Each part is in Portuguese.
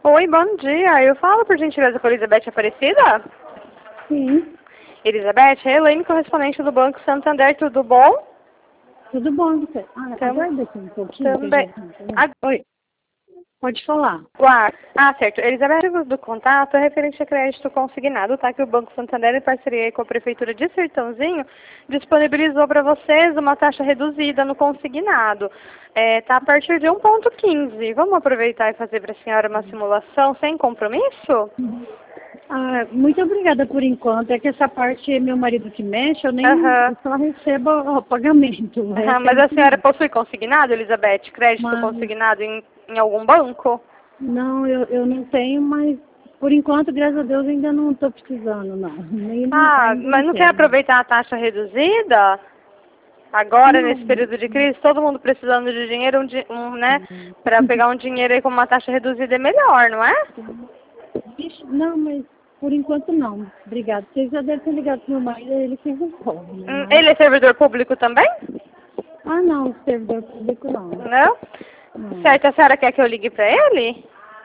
Oi, bom dia. Eu falo por gentileza com a Elizabeth Aparecida? Sim, Elizabeth, é a Elaine, correspondente do Banco Santander, tudo bom? tudo bom, você? Aguarda aqui um pouquinho. Também. Oi, pode falar. Certo. Elizabeth, do contato é referente a crédito consignado, tá? Que o Banco Santander, em parceria aí com a Prefeitura de Sertãozinho, disponibilizou para vocês uma taxa reduzida no consignado. Tá a partir de 1,15. Vamos aproveitar e fazer para a senhora uma simulação sem compromisso? Muito obrigada por enquanto. É que essa parte é meu marido que mexe, eu só recebo o pagamento. Mas a senhora possui consignado, Elizabeth? Crédito Mas, consignado em algum banco? não, eu não tenho, mas por enquanto, graças a Deus, ainda não estou precisando, não. Mas não quer aproveitar a taxa reduzida? Agora, nesse período de crise, todo mundo precisando de dinheiro, né? Para pegar um dinheiro aí com uma taxa reduzida é melhor, não é? Não, mas por enquanto não. Obrigada. Vocês já devem ter ligado para o meu marido, ele que resolve. Ele é servidor público também? Não, servidor público não. Não? Certo, a senhora quer que eu ligue para ele?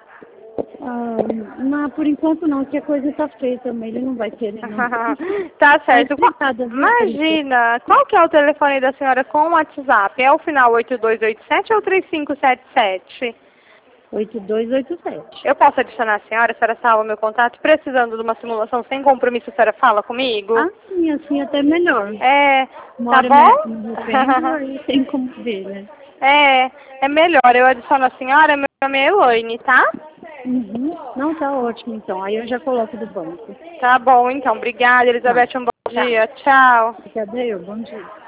Não, por enquanto não, que a coisa está feia também, ele não vai querer não. Tá certo. Obrigada, viu, Imagina, qual que é o telefone da senhora com o WhatsApp? É o final 8287 ou 3577? 8287. Eu posso adicionar a senhora salva o meu contato, precisando de uma simulação sem compromisso, a senhora fala comigo? Sim, assim até melhor. Tá bom? Aí tem como ver, né? É melhor, eu adiciono a senhora, meu nome é Elaine, tá? Não, tá ótimo então, aí eu já coloco do banco. Tá bom, então, obrigada, Elizabeth, um bom dia, tchau. Obrigada, bom dia.